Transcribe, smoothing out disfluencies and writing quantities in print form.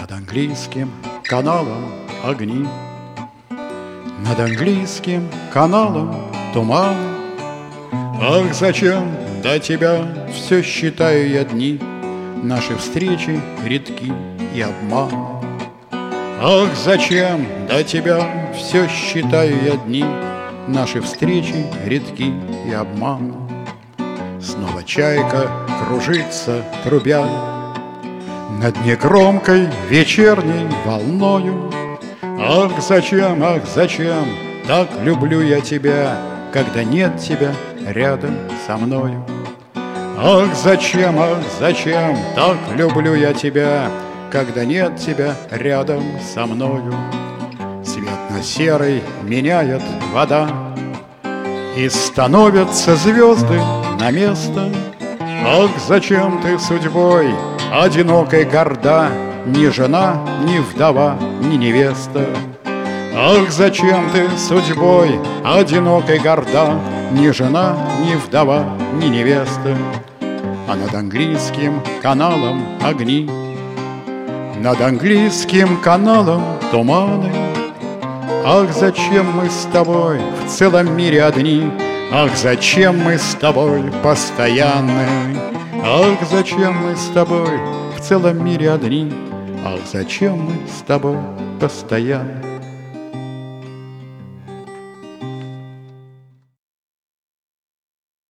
Над английским каналом огни, над английским каналом туман. Ах, зачем до тебя все считаю я дни, наши встречи редки и обман. Ах, зачем до тебя все считаю я дни, наши встречи редки и обман. Снова чайка кружится, трубя над негромкой вечерней волною. Ах, зачем так люблю я тебя, когда нет тебя рядом со мною. Ах, зачем так люблю я тебя, когда нет тебя рядом со мною. Свет на серый меняет вода, и становятся звезды на место. Ах, зачем ты судьбой одинокой горда, ни жена, ни вдова, ни невеста? Ах, зачем ты судьбой одинокой горда, ни жена, ни вдова, ни невеста? А над английским каналом огни, над английским каналом туманы. Ах, зачем мы с тобой в целом мире одни? Ах, зачем мы с тобой постоянны? Ах, зачем мы с тобой в целом мире одни? Ах, зачем мы с тобой постоянны?